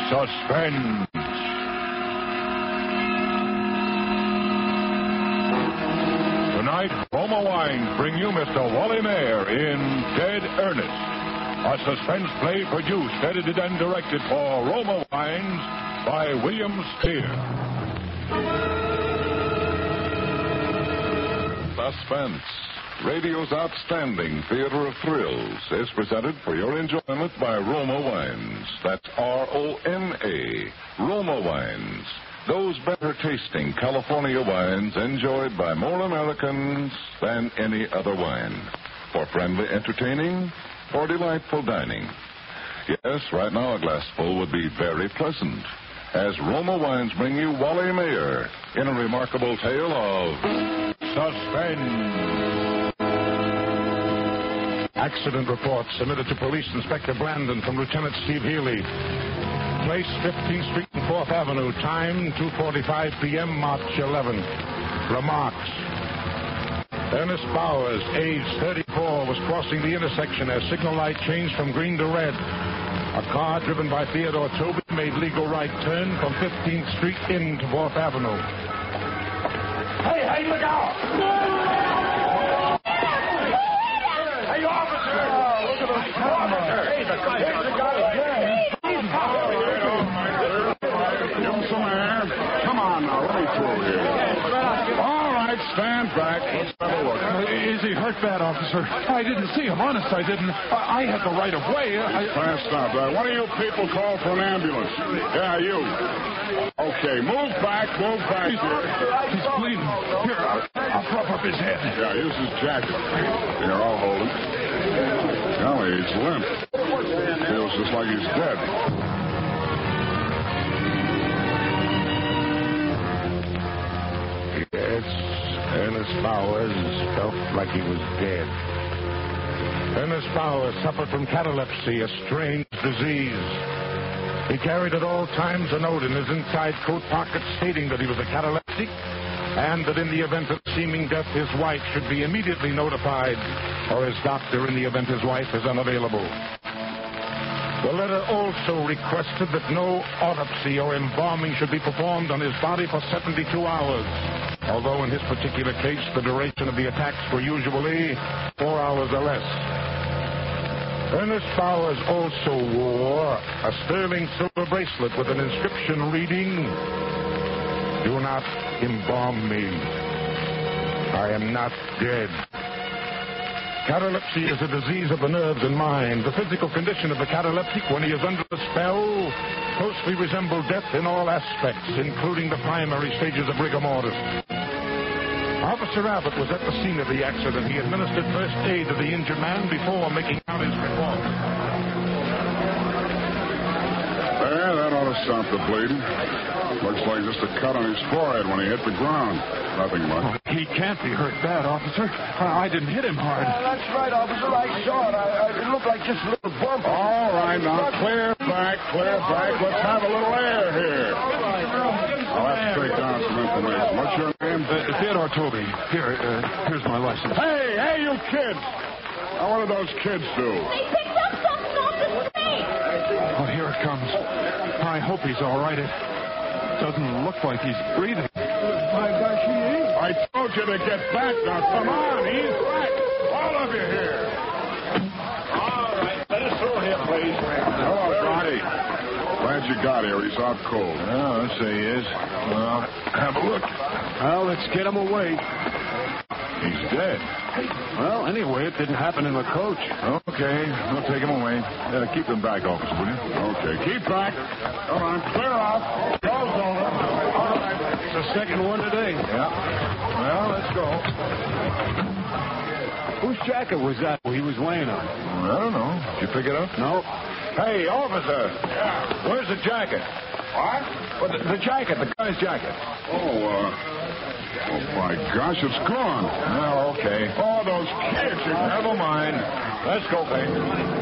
Suspense. Tonight, Roma Wines bring you Mr. Wally Mayer in Dead Earnest, a suspense play produced, edited, and directed for Roma Wines by William Steer. Suspense, radio's outstanding theater of thrills, is presented for your enjoyment by Roma Wines. That's R-O-M-A, Roma Wines. Those better-tasting California wines enjoyed by more Americans than any other wine. For friendly entertaining, for delightful dining. Yes, right now a glassful would be very pleasant. As Roma Wines bring you Wally Mayer in a remarkable tale of suspense. Accident report submitted to Police Inspector Brandon from Lieutenant Steve Healy. Place 15th Street and 4th Avenue. Time 2:45 p.m. March 11. Remarks. Ernest Bowers, age 34, was crossing the intersection as signal light changed from green to red. A car driven by Theodore Toby made legal right turn from 15th Street into 4th Avenue. Hey, look out! Hey, officer! Look at those officer! Hey, the guy again! Give him some air. Come on now, let me through here. All right, stand back. Let's have a look. Is he hurt bad, officer? I didn't see him. Honest, I didn't. I had the right of way. Fast stop. One of you people call for an ambulance. Yeah, you. Okay, move back. He's bleeding. Here, I'll prop up his head. Yeah, use his jacket. Here, I'll hold him. Golly, he's limp. Feels just like he's dead. Yes, Ernest Bowers felt like he was dead. Ernest Bowers suffered from catalepsy, a strange disease. He carried at all times a note in his inside coat pocket stating that he was a cataleptic and that in the event of seeming death, his wife should be immediately notified, or his doctor in the event his wife is unavailable. The letter also requested that no autopsy or embalming should be performed on his body for 72 hours, although in his particular case, the duration of the attacks were usually 4 hours or less. Ernest Bowers also wore a sterling silver bracelet with an inscription reading, "Do not embalm me. I am not dead." Catalepsy is a disease of the nerves and mind. The physical condition of the cataleptic when he is under the spell closely resembles death in all aspects, including the primary stages of rigor mortis. Officer Abbott was at the scene of the accident. He administered first aid to the injured man before making out his report. There, that ought to stop the bleeding. Looks like just a cut on his forehead when he hit the ground. Nothing much. He can't be hurt bad, officer. I didn't hit him hard. That's right, officer. I saw it. It looked like just a little bump. All right, now clear back. Let's have a little air here. I'll have to take down some information. What's your name? Theodore Toby. Here's my license. Hey, you kids! Now, what did those kids do? They picked up something off the street. Oh, here it comes. I hope he's all right. It doesn't look like he's breathing. My gosh, he is. I told you to get back. Now, come on. He's back. All of you here. All right, let us through here, please. Hello, Johnny. Glad you got here. He's out cold. Oh, let's see he is. Well, have a look. Well, let's get him away. He's dead. Well, anyway, it didn't happen in the coach. Okay, we'll take him away. Keep him back, officer, will you? Okay, keep back. Come on, clear off. Goes over. All right. It's the second one today. Yeah. Well, let's go. Whose jacket was that he was laying on? I don't know. Did you pick it up? No. Hey, officer. Yeah. Where's the jacket? What? Well, the jacket, the guy's jacket. Oh, my gosh, it's gone. Well, okay. Oh, those kids. Never mind. Let's go, baby.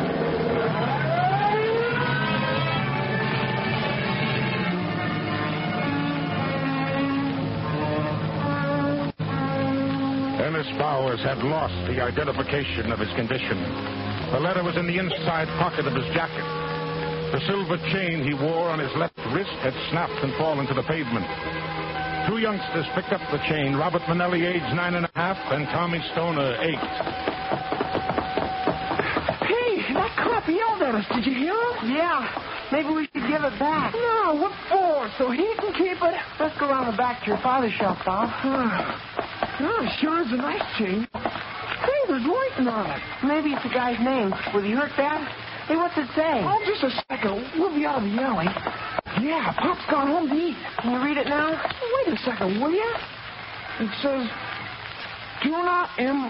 Ernest Bowers had lost the identification of his condition. The letter was in the inside pocket of his jacket. The silver chain he wore on his left wrist had snapped and fallen to the pavement. Two youngsters picked up the chain, Robert Manelli, age 9.5, and Tommy Stoner, 8. Hey, that cop yelled at us. Did you hear him? Yeah. Maybe we should give it back. No, what for? So he can keep it? Let's go around the back to your father's shop, Bob. Oh, sure is a nice chain. Hey, there's writing on it. Maybe it's the guy's name. Will you hurt that? Hey, what's it say? Oh, just a second. We'll be out of the alley. Yeah, Pop's gone home to eat. Can you read it now? Wait a second, will you? It says, do not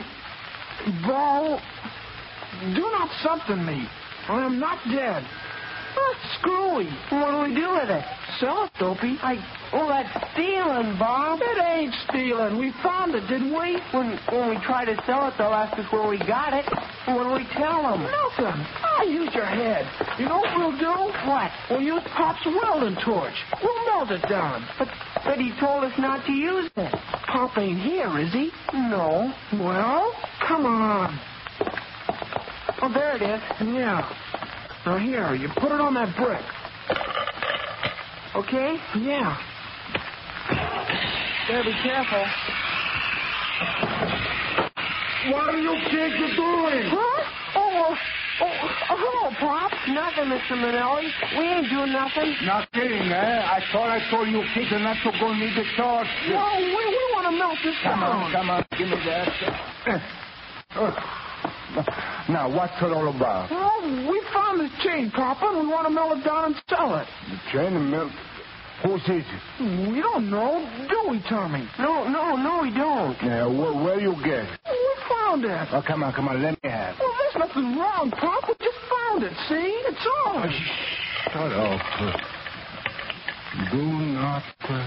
something me. I am not dead. Oh, screwy. What do we do with it? Sell it, Dopey. That's stealing, Bob. It ain't stealing. We found it, didn't we? When we try to sell it, they'll ask us where we got it. What do we tell them? Nothing. Use your head. You know what we'll do? What? We'll use Pop's welding torch. We'll melt it down. But he told us not to use it. Pop ain't here, is he? No. Well, come on. Oh, there it is. Yeah. Now, here, you put it on that brick. Okay? Yeah. Better be careful. What are you kids doing? Huh? Hello, Pop. Nothing, Mr. Manelli. We ain't doing nothing. Nothing, eh? I thought I told you kids not to go near the torch. No, we want to melt this down. Come on, give me that. Now, what's it all about? Well, we found this chain, Papa, and we want to melt it down and sell it. The chain and melt? Whose is it? We don't know, do we, Tommy? No, we don't. Yeah, where you get it? We found it. Oh, come on, let me have it. Well, there's nothing wrong, Pop. We just found it, see? It's ours. Shut up. Do not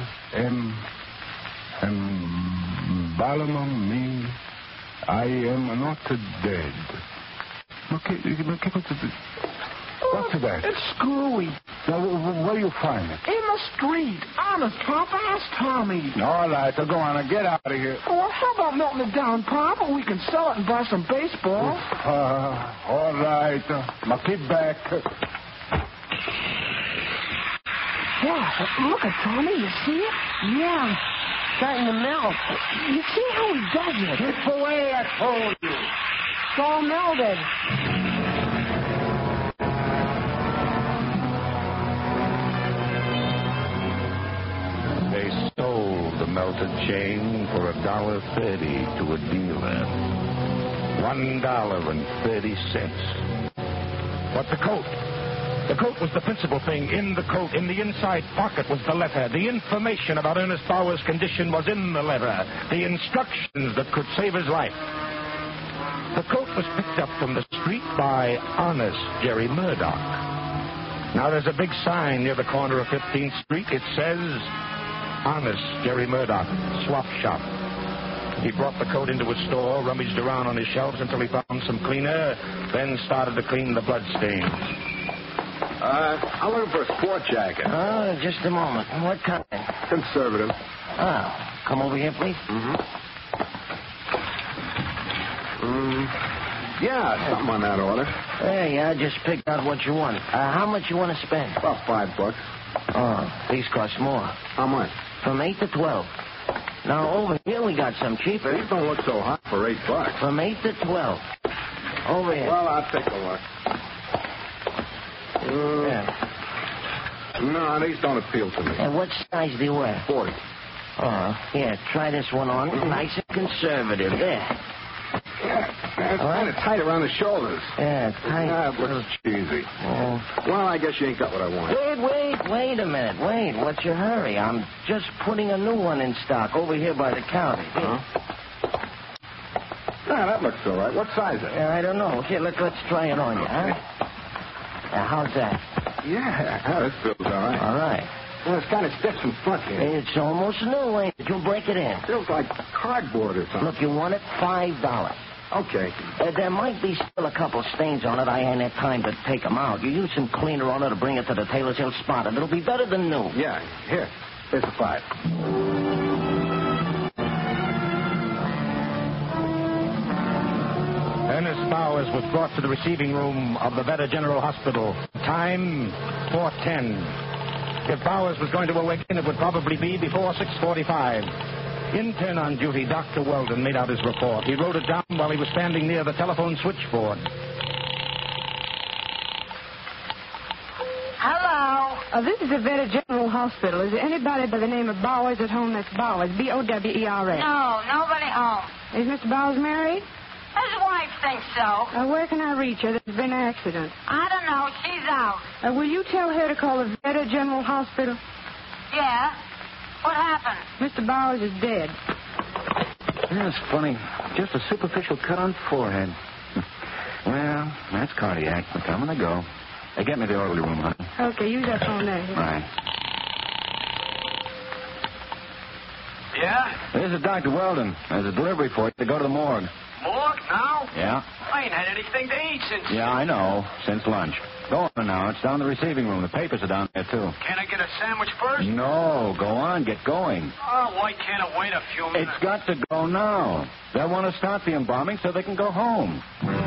embalm me. I am not dead. What's that? It's screwy. Now, where you find it? In the street. Honest, Pop. Ask Tommy. All right, so go on and get out of here. Well, how about melting it down, Pop? We can sell it and buy some baseball. All right. Now, keep back. Yeah, look at Tommy. You see it? Yeah. Starting to melt. You see how he does it? It's the way I told you. It's all melted. They sold the melted chain for $1.30 to a dealer. $1.30. But the coat. The coat was the principal thing. In the coat, in the inside pocket, was the letter. The information about Ernest Bauer's condition was in the letter. The instructions that could save his life. The coat was picked up from the street by Honest Jerry Murdoch. Now, there's a big sign near the corner of 15th Street. It says, Honest Jerry Murdoch, swap shop. He brought the coat into his store, rummaged around on his shelves until he found some cleaner, then started to clean the bloodstains. I'm looking for a sport jacket. Oh, just a moment. What kind? Conservative. Oh, come over here, please. Yeah, something on that order. There you are. Just picked out what you want. How much you want to spend? About $5. Oh, these cost more. How much? From 8 to 12. Now, over here we got some cheaper. These don't look so hot for $8. From 8 to 12. Over here. Well, I'll take a look. Yeah. No, these don't appeal to me. And what size do you wear? 40. Oh, here, try this one on. Nice and conservative. There. Yeah, it's kind of tight around the shoulders. Yeah, tight. Yeah, it looks cheesy. Oh. Well, I guess you ain't got what I want. Wait a minute. Wait, what's your hurry? I'm just putting a new one in stock over here by the counter. Huh? Nah, that looks all right. What size is it? I don't know. Here, let's try it on you, huh? How's that? Yeah, this feels all right. All right. Well, it's kind of stiff in front here. It's almost new, ain't it? You'll break it in. Feels like cardboard or something. Look, you want it $5. Okay. There might be still a couple stains on it. I ain't had time to take them out. You use some cleaner on it to bring it to the tailor's. He'll spot it. It'll be better than new. Yeah, here. Here's the $5. Ernest Bauer Bowers was brought to the receiving room of the Veta General Hospital. Time, 4:10. If Bowers was going to awaken, it would probably be before 6:45. Intern on duty, Dr. Weldon, made out his report. He wrote it down while he was standing near the telephone switchboard. Hello. This is the Veta General Hospital. Is there anybody by the name of Bowers at home? That's Bowers, B-O-W-E-R-S. No, nobody home. Is Mr. Bowers married? His wife thinks so. Where can I reach her? There's been an accident. I don't know. She's out. Will you tell her to call the Veta General Hospital? Yeah? What happened? Mr. Bowers is dead. That's funny. Just a superficial cut on forehead. Well, that's cardiac. But I'm going to go. Hey, get me the orderly room, honey. Okay, use that phone there. Right. Yeah? This is Dr. Weldon. There's a delivery for you to go to the morgue. Morgue now? Yeah. I ain't had anything to eat since... Yeah, I know. Since lunch. Go on now. It's down the receiving room. The papers are down there, too. Can I get a sandwich first? No. Go on. Get going. Oh, why can't I wait a few minutes? It's got to go now. They'll want to start the embalming so they can go home.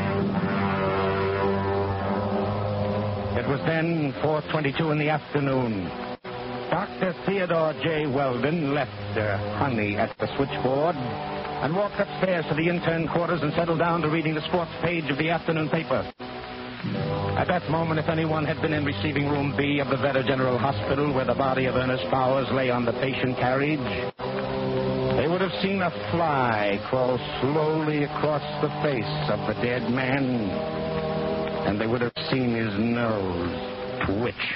It was then 4:22 in the afternoon. Dr. Theodore J. Weldon left Honey at the switchboard and walked upstairs to the intern quarters and settled down to reading the sports page of the afternoon paper. At that moment, if anyone had been in receiving room B of the Veta General Hospital, where the body of Ernest Bowers lay on the patient carriage, they would have seen a fly crawl slowly across the face of the dead man, and they would have seen his nose twitch.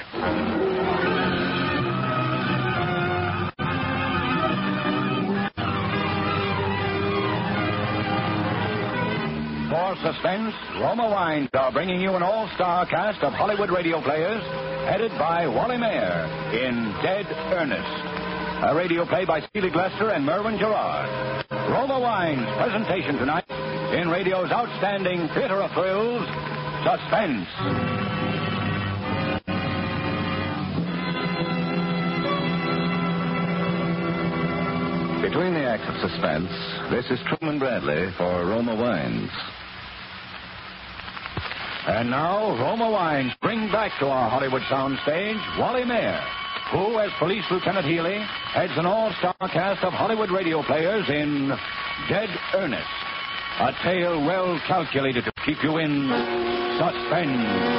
For suspense, Roma Wines are bringing you an all-star cast of Hollywood radio players, headed by Wally Mayer in Dead Earnest, a radio play by Steely Glester and Merwin Gerard. Roma Wines' presentation tonight in radio's outstanding theater of thrills, Suspense. Between the acts of Suspense, this is Truman Bradley for Roma Wines. And now, Roma Wines bring back to our Hollywood soundstage Wally Mayer, who, as Police Lieutenant Healy, heads an all-star cast of Hollywood radio players in Dead Earnest, a tale well calculated to keep you in suspense.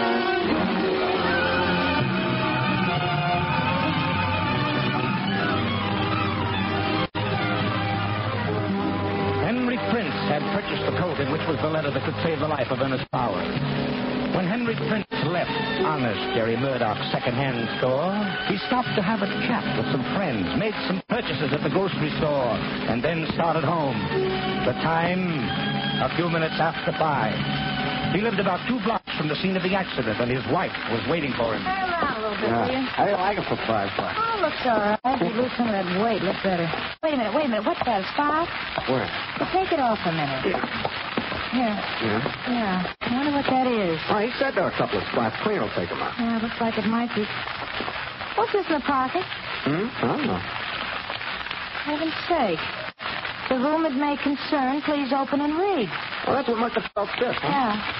Henry Prince had purchased the coat in which was the letter that could save the life of Ernest Bowers. When Henry Prince left honest Jerry Murdoch's second-hand store, he stopped to have a chat with some friends, made some purchases at the grocery store, and then started home. The time, a few minutes after 5. He lived about 2 blocks from the scene of the accident, and his wife was waiting for him. Turn around a little bit, will you? How do you like it for $5? Oh, looks all right. You lose some of that weight. Look better. Wait a minute. What's that, a spot? Where? Well, take it off a minute. Here. Yeah. I wonder what that is. Oh, he said there were a couple of spots. Clean will take them out. Yeah, looks like it might be. What's this in the pocket? I don't know. Heaven's sake. The room it may concern, please open and read. Well, that's what must have felt this, huh? Yeah.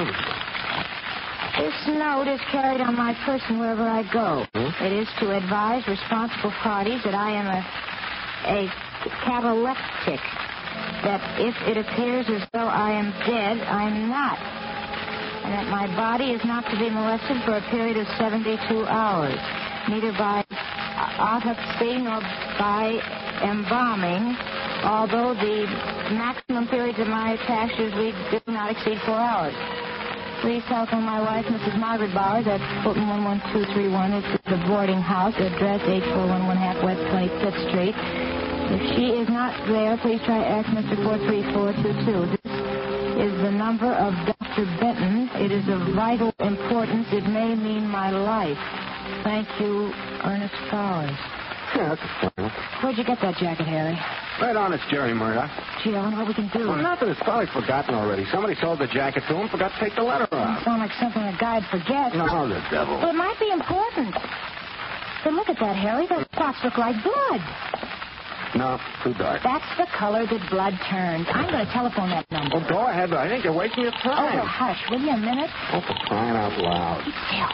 This note is carried on my person wherever I go. It is to advise responsible parties that I am a cataleptic. That if it appears as though I am dead, I am not. And that my body is not to be molested for a period of 72 hours, neither by autopsy nor by embalming, although the maximum periods of my attacks usually do not exceed 4 hours. Please telephone my wife, Mrs. Margaret Bowers, at Fulton 11231. It's the boarding house, address 8411 half West 25th Street. If she is not there, please try X Mr. 43422. This is the number of Dr. Benton. It is of vital importance. It may mean my life. Thank you, Ernest Bowers. Yeah, that's a fine. Where'd you get that jacket, Harry? Right on, it's Jerry Murdoch. Gee, I wonder what we can do. Well, nothing. It's probably forgotten already. Somebody sold the jacket to him, forgot to take the letter out. Sound like something a guy'd forget. No, the devil. Well, it might be important. But look at that, Harry. Those spots look like blood. No, too dark. That's the color that blood turns. I'm going to telephone that number. Well, go ahead, but I think you're wasting your time. Oh, well, hush. Will you a minute? Oh, for crying out loud. Keep still.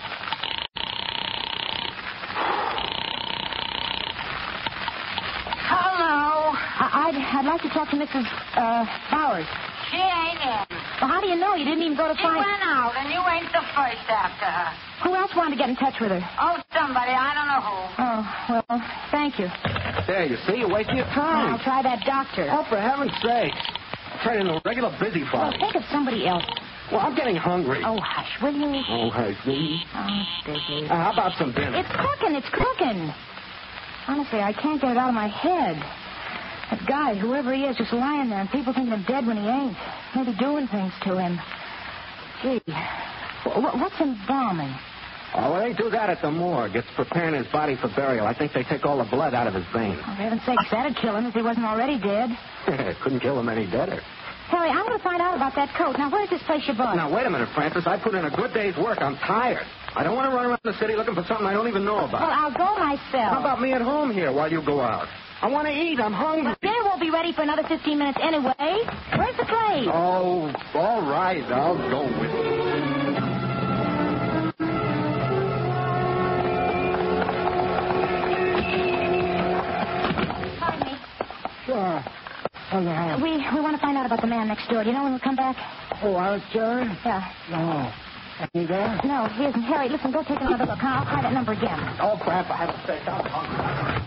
Hello. I'd like to talk to Mrs. Bowers. She ain't in. Well, how do you know? You didn't even go to She find... went out, and you ain't the first after her. Who else wanted to get in touch with her? Oh, somebody. I don't know who. Oh, well, thank you. There, you see, you're wasting your time. I'll try that doctor. Oh, for heaven's sake. I'm turning into a regular Well, busybody. think of somebody else. Well, I'm getting hungry. Oh, hush, will you? Oh, hey, see? Oh, Sticky. How about some dinner? It's cooking. Honestly, I can't get it out of my head. That guy, whoever he is, just lying there, and people thinking him dead when he ain't. Maybe doing things to him. Gee, what's embalming? Oh, well, they do that at the morgue. It's preparing his body for burial. I think they take all the blood out of his veins. Oh, for heaven's sakes, that'd kill him if he wasn't already dead. Couldn't kill him any deader. Harry, I'm going to find out about that coat. Now, where's this place you bought? Now, wait a minute, Francis. I put in a good day's work. I'm tired. I don't want to run around the city looking for something I don't even know about. Well, I'll go myself. How about me at home here while you go out? I want to eat. I'm hungry. But dinner won't be ready for another 15 minutes anyway. Where's the plate? Oh, all right. I'll go with you. Pardon me. Sure. Oh, yeah. We want to find out about the man next door. Do you know when we'll come back? Oh, Alex Jerry? Yeah. No. Is he there? No, he isn't. Harry, listen, go take another look. I'll try that number again. Oh, crap. I haven't said I'm hungry.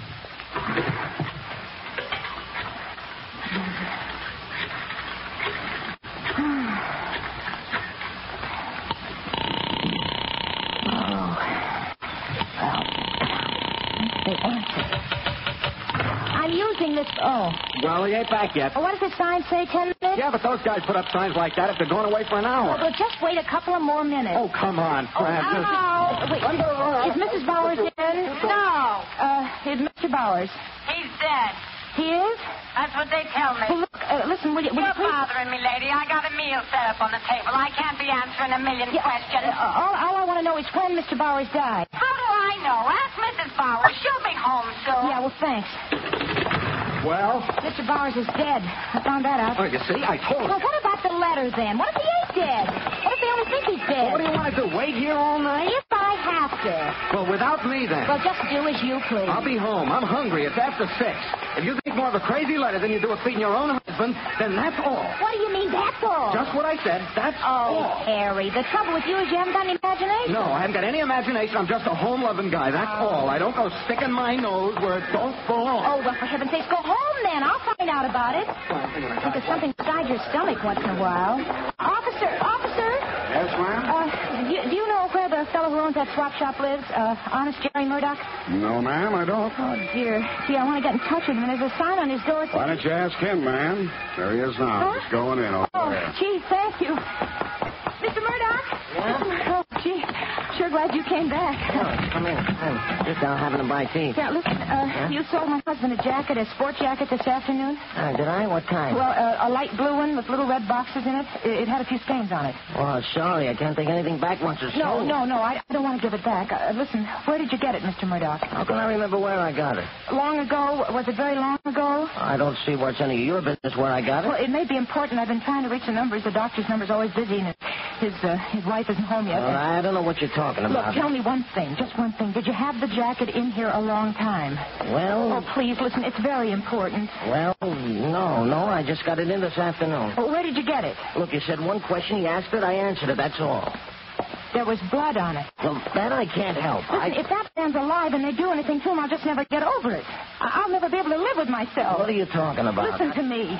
I'm using this. Oh. Well, he ain't back yet. Well, what does the sign say? 10 minutes? Yeah, but those guys put up signs like that if they're going away for an hour. Well, just wait a couple of more minutes. Oh, come on, Francis. Wait. Is Mrs. Bowers in? No. Is Mr. Bowers? He's dead. He is? That's what they tell me. Well, look, listen, will you You're please... bothering me, lady. I got a meal set up on the table. I can't be answering a million questions. All I want to know is when Mr. Bowers died. How do I know? Ask Mrs. Bowers. She'll be home soon. Yeah, well, thanks. Well? Mr. Bowers is dead. I found that out. Oh, you see, I told you. Well, what about the letter, then? What if he ain't dead? What if they only think he's dead? Well, what do you want to do, wait here all night? If I have to. Well, without me, then. Well, just do as you please. I'll be home. I'm hungry. It's after 6. If you think more of a crazy letter than you do of feeding your own husband, then that's all. What do you mean, that's all? Just what I said. That's all. Harry, the trouble with you is you haven't got any imagination. No, I haven't got any imagination. I'm just a home-loving guy. That's all. I don't go sticking my nose where it don't belong. Oh, well, for heaven's sakes, go home, then. I'll find out about it. Think of something inside your stomach once in a while. Officer! Yes, ma'am? Do you know where the fellow who owns that swap shop lives? Honest Jerry Murdoch? No, ma'am, I don't. Oh, dear. Gee, I want to get in touch with him, and there's a sign on his door. Why don't you ask him, ma'am? There he is now. Huh? He's going in over Oh, there. gee, thank you. Mr. Murdoch? Yeah? Oh, gee, sure glad you came back. Come in. Sit down having a bite to eat. Yeah, listen, you sold my husband a jacket, a sport jacket this afternoon? Did I? What kind? Well, a light blue one with little red boxes in it. It had a few stains on it. Well, sorry, I can't take anything back once it's sold. No, I don't want to give it back. Listen, where did you get it, Mr. Murdoch? How can I remember where I got it? Long ago? Was it very long ago? I don't see what's any of your business where I got it. Well, it may be important. I've been trying to reach the numbers. The doctor's number's always busy, and his wife isn't home yet. Well, I don't know what you're talking about. Look, tell me one thing, just one thing. Did you have the jacket in here a long time? Well... Oh, please, listen, it's very important. Well, no, I just got it in this afternoon. Well, where did you get it? Look, you said one question, you asked it, I answered it, that's all. There was blood on it. Well, that I can't help. Listen, if that man's alive and they do anything to him, I'll just never get over it. I'll never be able to live with myself. What are you talking about? Listen to me.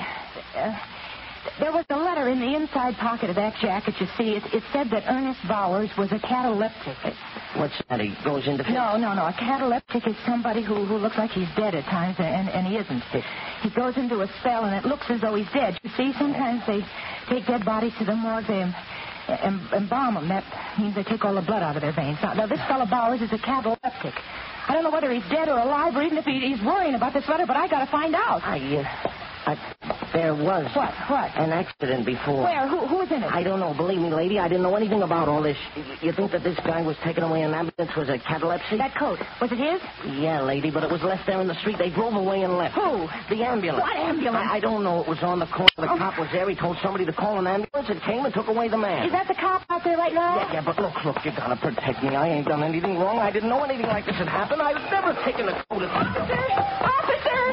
There was a letter in the inside pocket of that jacket, you see. It said that Ernest Bowers was a cataleptic. What's that? He goes into... No. A cataleptic is somebody who looks like he's dead at times, and he isn't. He goes into a spell, and it looks as though he's dead. You see, sometimes they take dead bodies to the morgue, they embalm them. That means they take all the blood out of their veins. Now this fellow Bowers is a cataleptic. I don't know whether he's dead or alive, or even if he's worrying about this letter, but I got to find out. There was. What? An accident before. Where? Who's in it? I don't know. Believe me, lady, I didn't know anything about all this. You think that this guy was taken away in an ambulance was a catalepsy? That coat. Was it his? Yeah, lady, but it was left there in the street. They drove away and left. Who? The ambulance. What ambulance? I don't know. It was on the corner. The cop was there. He told somebody to call an ambulance. It came and took away the man. Is that the cop out there right now? Yeah, but look, you gotta protect me. I ain't done anything wrong. I didn't know anything like this had happened. I've never taken a coat of... Officer!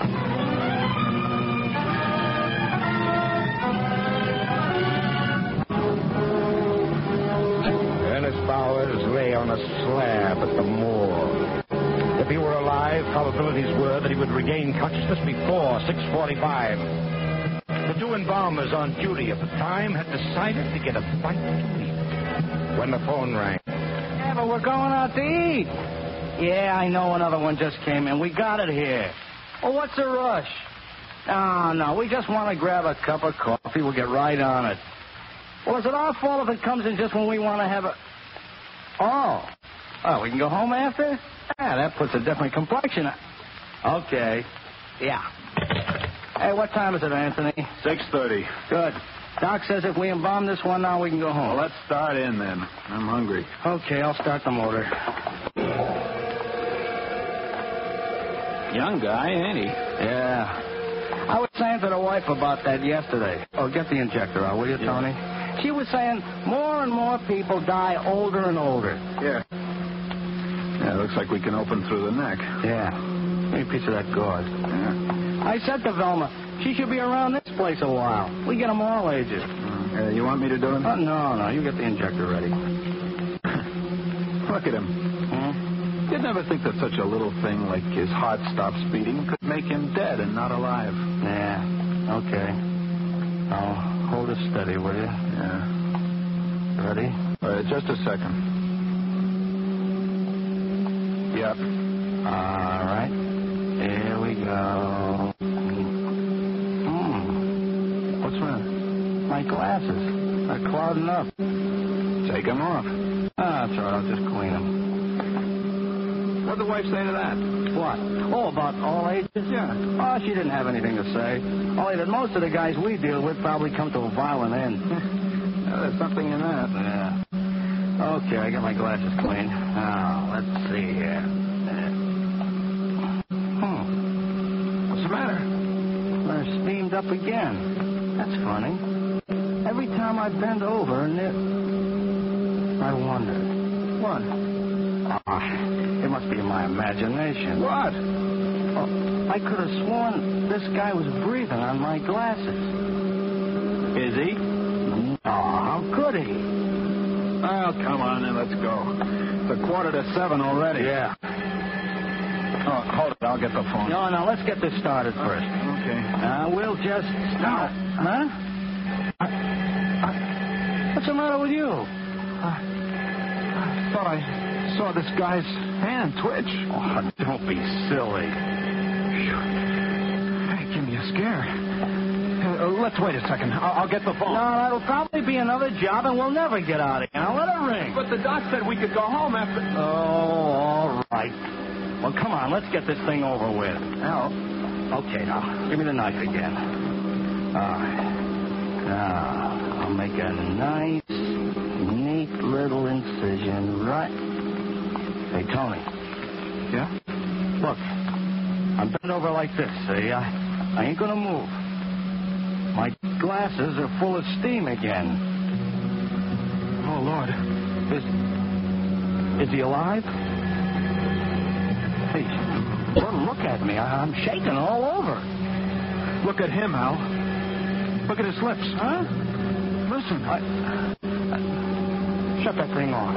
Ernest Bowers lay on a slab at the morgue. If he were alive, probabilities were that he would regain consciousness before 6:45. The two embalmers on duty at the time had decided to get a bite to eat when the phone rang. Yeah, but we're going out to eat. Yeah, I know another one just came in. We got it here. Well, what's the rush? No, we just want to grab a cup of coffee. We'll get right on it. Well, is it our fault if it comes in just when we want to have a... Oh, we can go home after? Yeah, that puts a different complexion. Okay. Yeah. Hey, what time is it, Anthony? 6:30. Good. Doc says if we embalm this one now, we can go home. Well, let's start in then. I'm hungry. Okay, I'll start the motor. Young guy, ain't he? Yeah. I was saying to the wife about that yesterday. Oh, get the injector out, will you, Tony? She was saying more and more people die older and older. Yeah. Yeah, looks like we can open through the neck. Yeah. Give me a piece of that gauze. Yeah. I said to Velma, she should be around this place a while. We get them all ages. You want me to do it? No. You get the injector ready. Look at him. You'd never think that such a little thing like his heart stops beating could make him dead and not alive. Yeah. Okay. I'll hold it steady, will you? Yeah. Ready? Just a second. Yep. All right. Here we go. What's wrong? My glasses. They're clouding up. Take them off. That's all right. I'll just clean them. What'd the wife say to that? What? Oh, about all ages? Yeah. Oh, she didn't have anything to say. Only that most of the guys we deal with probably come to a violent end. There's something in that. Yeah. Okay, I got my glasses clean. Now, let's see here. What's the matter? They're steamed up again. That's funny. Every time I bend over, I wonder. What? It must be my imagination. What? Oh, I could have sworn this guy was breathing on my glasses. Is he? No, how could he? Oh, come on then, let's go. It's 6:45 already. Yeah. Oh, hold it, I'll get the phone. No, let's get this started first. Okay. We'll just start. Huh? What's the matter with you? I thought I saw this guy's hand twitch. Oh, don't be silly. Hey, give me a scare. Let's wait a second. I'll get the phone. No, that'll probably be another job, and we'll never get out of here. Now, let it ring. But the doc said we could go home after... Oh, all right. Well, come on, let's get this thing over with. Now, okay, now, give me the knife again. All right. Now, I'll make a nice, neat little incision right... Hey, Tony. Yeah? Look, I'm bent over like this, see? I ain't gonna move. My glasses are full of steam again. Oh, Lord. Is he alive? Hey, look at me. I'm shaking all over. Look at him, Al. Look at his lips. Huh? Listen. Shut that thing off.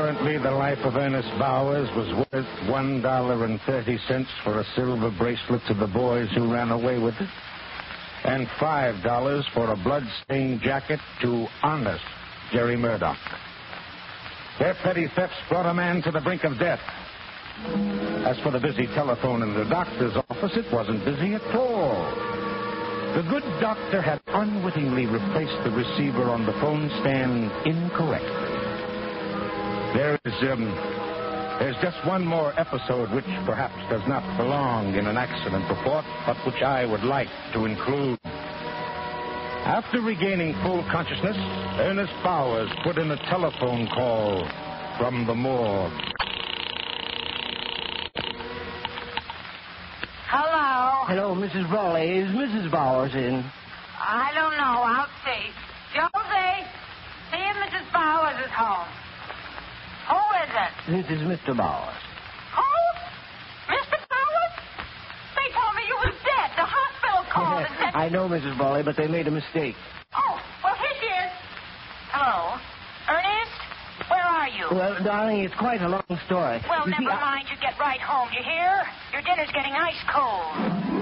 Apparently, the life of Ernest Bowers was worth $1.30 for a silver bracelet to the boys who ran away with it, and $5 for a blood-stained jacket to honest Jerry Murdoch. Their petty thefts brought a man to the brink of death. As for the busy telephone in the doctor's office, it wasn't busy at all. The good doctor had unwittingly replaced the receiver on the phone stand incorrectly. There's just one more episode which perhaps does not belong in an accident report, but which I would like to include. After regaining full consciousness, Ernest Bowers put in a telephone call from the morgue. Hello? Hello, Mrs. Brawley. Is Mrs. Bowers in? I don't know. I'll see. Josie, see if Mrs. Bowers is home. Who is it? This is Mr. Bowers. Who? Mr. Bowers? They told me you was dead. The hospital called and said... I know, Mrs. Brawley, but they made a mistake. Oh, well, here she is. Hello? Ernest? Where are you? Well, darling, it's quite a long story. Well, You see, never mind. You get right home, you hear? Your dinner's getting ice cold.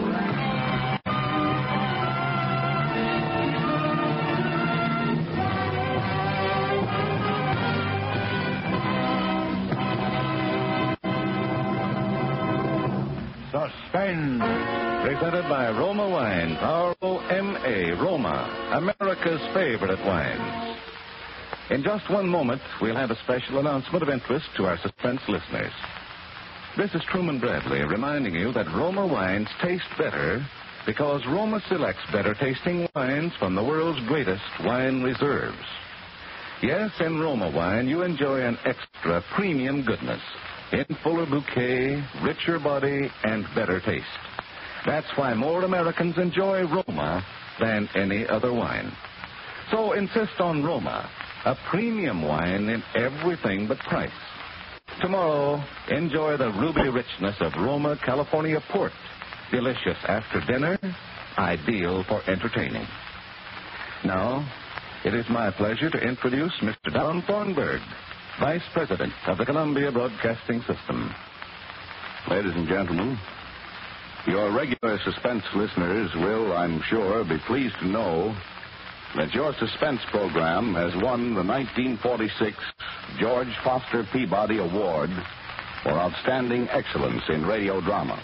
Suspense. Presented by Roma Wines, R-O-M-A, Roma, America's favorite wines. In just one moment, we'll have a special announcement of interest to our suspense listeners. This is Truman Bradley reminding you that Roma wines taste better because Roma selects better tasting wines from the world's greatest wine reserves. Yes, in Roma wine, you enjoy an extra premium goodness in fuller bouquet, richer body, and better taste. That's why more Americans enjoy Roma than any other wine. So insist on Roma, a premium wine in everything but price. Tomorrow, enjoy the ruby richness of Roma California port. Delicious after dinner, ideal for entertaining. Now, it is my pleasure to introduce Mr. Don Thornburg, Vice President of the Columbia Broadcasting System. Ladies and gentlemen, your regular suspense listeners will, I'm sure, be pleased to know that your suspense program has won the 1946 George Foster Peabody Award for Outstanding Excellence in Radio Drama.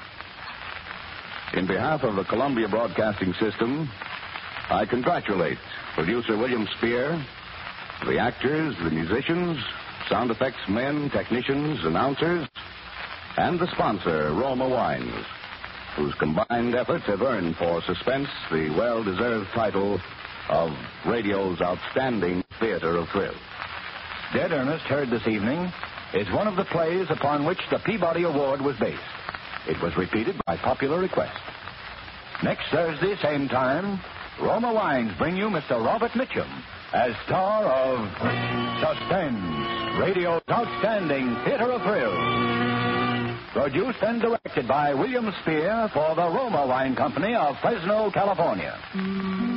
In behalf of the Columbia Broadcasting System, I congratulate producer William Spear, the actors, the musicians, sound effects men, technicians, announcers, and the sponsor, Roma Wines, whose combined efforts have earned for Suspense the well-deserved title of radio's outstanding theater of thrill. Dead Ernest, heard this evening, is one of the plays upon which the Peabody Award was based. It was repeated by popular request. Next Thursday, same time, Roma Wines bring you Mr. Robert Mitchum as star of Suspense, radio's outstanding theater of thrill. Produced and directed by William Spear for the Roma Wine Company of Fresno, California.